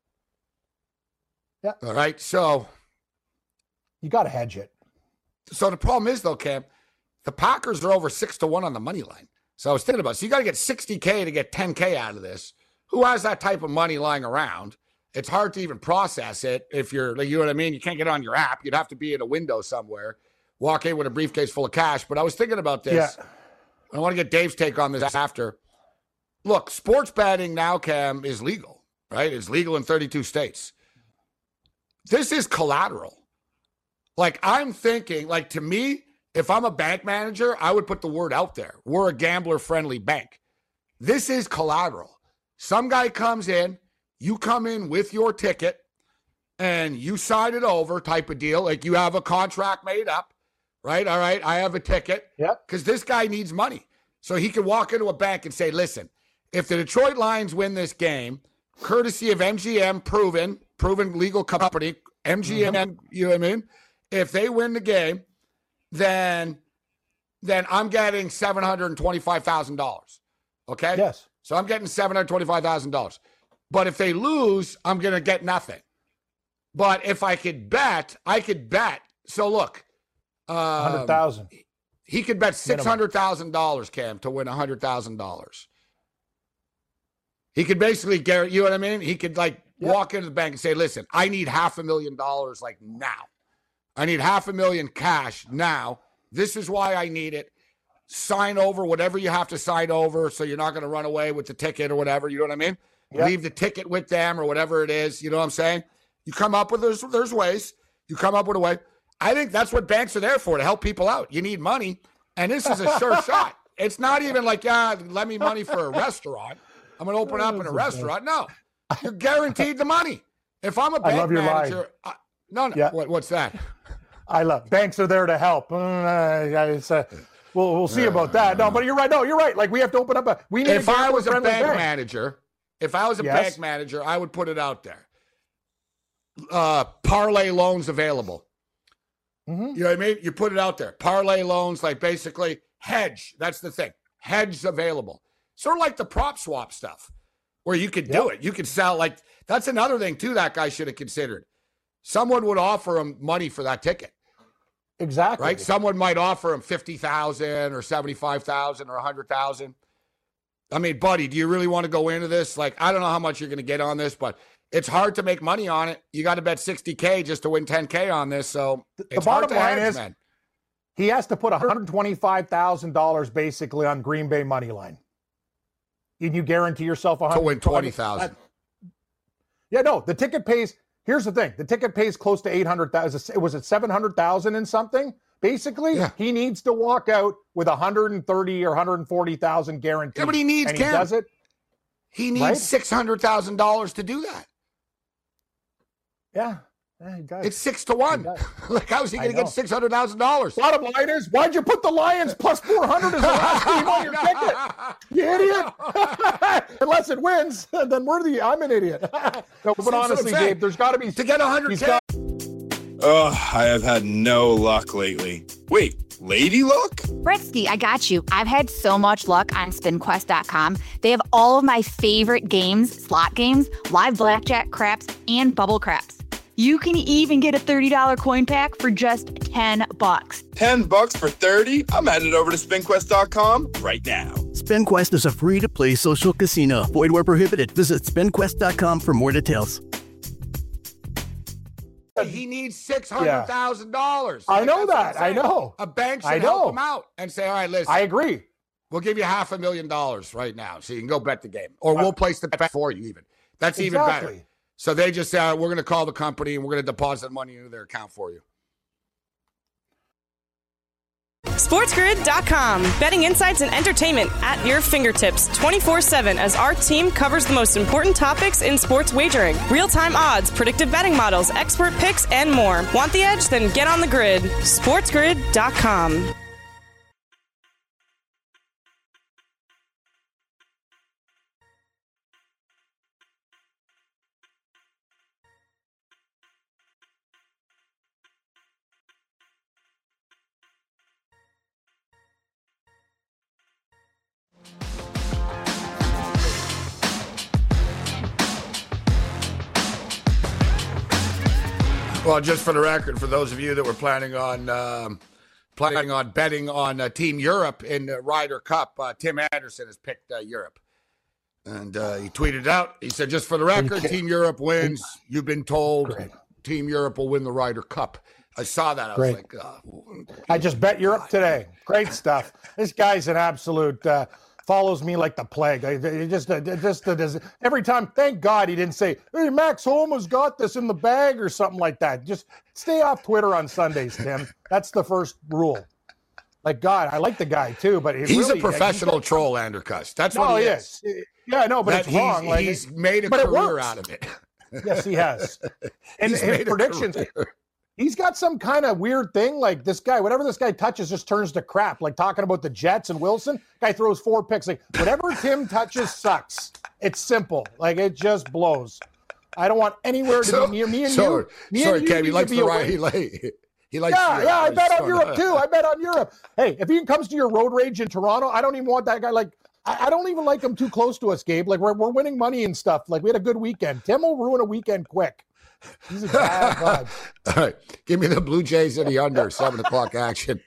Yeah. All right. So you got to hedge it. So the problem is, though, Cam, the Packers are over six to one on the money line. So I was thinking about it. So you got to get sixty K to get ten K out of this. Who has that type of money lying around? It's hard to even process it if you're, like, you know what I mean? You can't get on your app. You'd have to be in a window somewhere, walk in with a briefcase full of cash. But I was thinking about this. Yeah. I want to get Dave's take on this after. Look, sports betting now, Cam, is legal, right? It's legal in thirty-two states. This is collateral. Like, I'm thinking, like, to me, if I'm a bank manager, I would put the word out there. We're a gambler-friendly bank. This is collateral. Some guy comes in, you come in with your ticket, and you sign it over type of deal. Like, you have a contract made up, right? All right, I have a ticket. Yep. Because this guy needs money. So he can walk into a bank and say, listen, if the Detroit Lions win this game, courtesy of M G M, proven, proven legal company, M G M, mm-hmm. you know what I mean? If they win the game, then then I'm getting seven hundred twenty-five thousand dollars. Okay? Yes. So I'm getting seven hundred twenty-five thousand dollars. But if they lose, I'm going to get nothing. But if I could bet, I could bet. So look. Um, one hundred thousand dollars. He could bet six hundred thousand dollars, Cam, to win one hundred thousand dollars. He could basically guarantee, you know what I mean? He could, like, yep. walk into the bank and say, listen, I need half a million dollars, like, now. I need half a million cash now. This is why I need it. Sign over whatever you have to sign over so you're not going to run away with the ticket or whatever. You know what I mean? Yep. Leave the ticket with them or whatever it is. You know what I'm saying? You come up with, there's, there's ways. You come up with a way. I think that's what banks are there for, to help people out. You need money, and this is a sure shot. It's not even like, yeah, lend me money for a restaurant. I'm going to open up in a restaurant. No, you're guaranteed the money. If I'm a bank I love your manager, I, no, no, yeah. what, what's that? I love banks are there to help. Uh, it's, uh, we'll we'll see about that. No, but you're right. No, you're right. Like we have to open up a. We need. If a I was a bank, bank manager, if I was a yes. bank manager, I would put it out there. Uh, parlay loans available. Mm-hmm. You know what I mean? You put it out there. Parlay loans, like basically hedge. That's the thing. Hedge available. Sort of like the prop swap stuff, where you could do yep. it. You could sell like that's another thing too. That guy should have considered. Someone would offer him money for that ticket. Exactly. Right? Someone might offer him fifty thousand or seventy-five thousand or one hundred thousand. I mean, buddy, do you really want to go into this? Like, I don't know how much you're going to get on this, but it's hard to make money on it. You got to bet sixty K just to win ten K on this. So the, it's the bottom hard to line hedge, is man. He has to put one hundred twenty-five thousand dollars basically on Green Bay money line. And you guarantee yourself one hundred to win twenty thousand. Yeah, no, the ticket pays. Here's the thing. The ticket pays close to eight hundred thousand. It was at seven hundred thousand and something. Basically, yeah. he needs to walk out with one hundred thirty or one hundred forty thousand guaranteed. Yeah, but he needs, and he Cam, does it. He needs right? six hundred thousand dollars to do that. Yeah. Yeah, he does. It's six to one. Like, how is he going to get six hundred thousand dollars? Bottom line is, why'd you put the Lions plus four hundred as the last team on your ticket? You idiot. Unless it wins, then we're the, I'm an idiot. No, but honestly, Dave, there's got to be. To get one hundred K. Oh, I have had no luck lately. Wait, lady luck? Britsky, I got you. I've had so much luck on spin quest dot com. They have all of my favorite games, slot games, live blackjack, craps, and bubble craps. You can even get a thirty dollars coin pack for just ten bucks. ten bucks for thirty? I'm headed over to spin quest dot com right now. SpinQuest is a free-to-play social casino. Void where prohibited. Visit spin quest dot com for more details. He needs six hundred thousand dollars. I know that. I know. A bank should I help know. him out and say, all right, listen. I agree. We'll give you half a million dollars right now so you can go bet the game. Or we'll place the bet for you even. That's even Exactly. better. So they just say, all right, we're going to call the company and we're going to deposit money into their account for you. SportsGrid dot com. Betting insights and entertainment at your fingertips twenty-four seven as our team covers the most important topics in sports wagering. Real-time odds, predictive betting models, expert picks, and more. Want the edge? Then get on the grid. SportsGrid dot com. Well, just for the record, for those of you that were planning on um, planning on betting on uh, Team Europe in the Ryder Cup, uh, Tim Anderson has picked uh, Europe. And uh, he tweeted out, he said, just for the record, Team Europe wins. You've been told Great. Team Europe will win the Ryder Cup. I saw that. I Great. was like, oh, I just bet Europe today. Great stuff. This guy's an absolute uh, follows me like the plague. I, it just, it just it does, every time. Thank God he didn't say, "Hey, Max Homa's got this in the bag" or something like that. Just stay off Twitter on Sundays, Tim. That's the first rule. Like God, I like the guy too, but he's really, a professional like, troll, Andercuss. That's no, what he he is. is. Yeah, I know, but That it's he's, wrong. Like, he's made a but it career works. out of it. Yes, he has. And He's his made a predictions. career. He's got some kind of weird thing. Like this guy, whatever this guy touches just turns to crap. Like talking about the Jets and Wilson. Guy throws four picks. Like whatever Tim touches sucks. It's simple. Like it just blows. I don't want anywhere to So- be near me and sorry, you. Me sorry, and you Kev, he need likes to the be right. away. He, like, he likes Yeah, Europe. yeah, I I bet just on don't Europe know. too. I bet on Europe. Hey, if he comes to your road rage in Toronto, I don't even want that guy. Like, I, I don't even like him too close to us, Gabe. Like, we're we're winning money and stuff. Like, we had a good weekend. Tim will ruin a weekend quick. He's a bad vibe. All right, give me the Blue Jays in the under seven o'clock action.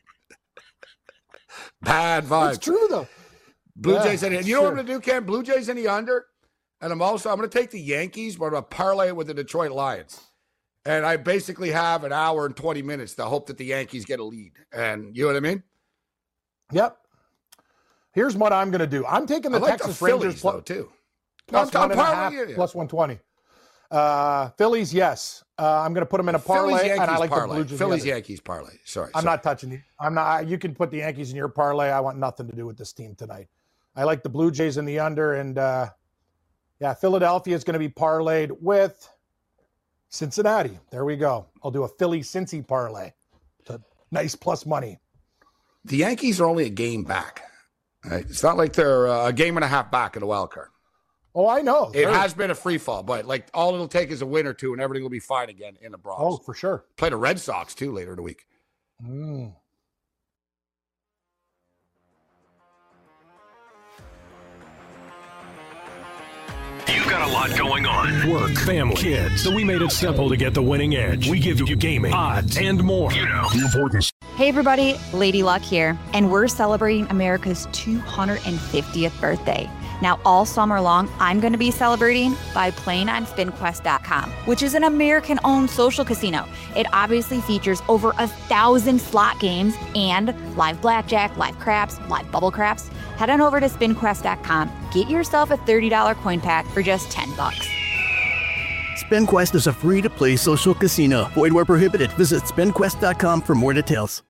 Bad vibes. It's true though. Blue Yeah, Jays in the it's You know what I'm true. going to do, Cam? Blue Jays in the under, and I'm also I'm going to take the Yankees, but I'm going to parlay it with the Detroit Lions. And I basically have an hour and twenty minutes to hope that the Yankees get a lead. And you know what I mean? Yep. Here's what I'm going to do. I'm taking the I like Texas the Rangers Phillies, plus, though, too. plus I'm- one I'm and a half, parlaying it. plus one twenty. Uh, Phillies, yes. Uh, I'm going to put them in a parlay, Phillies, Yankees and I like parlay. the Blue Jays. Phillies, the other. Yankees parlay. Sorry. I'm sorry. not touching you. I'm not. You can put the Yankees in your parlay. I want nothing to do with this team tonight. I like the Blue Jays in the under, and uh, yeah, Philadelphia is going to be parlayed with Cincinnati. There we go. I'll do a Philly Cincy parlay. It's a nice plus money. The Yankees are only a game back. Right? It's not like they're uh, a game and a half back in the wild card. Oh, I know. It They're- has been a free fall, but like all it'll take is a win or two, and everything will be fine again in the Bronx. Oh, for sure. Play the Red Sox too later in the week. Mm. You've got a lot going on. Work, family, kids. So we made it simple to get the winning edge. We give you gaming, odds, and more. You know, the importance. Hey everybody, Lady Luck here, and we're celebrating America's two hundred fiftieth birthday. Now, all summer long, I'm going to be celebrating by playing on spin quest dot com, which is an American-owned social casino. It obviously features over a thousand slot games and live blackjack, live craps, live bubble craps. Head on over to spin quest dot com. Get yourself a thirty dollars coin pack for just ten bucks. SpinQuest is a free-to-play social casino. Void where prohibited. Visit spin quest dot com for more details.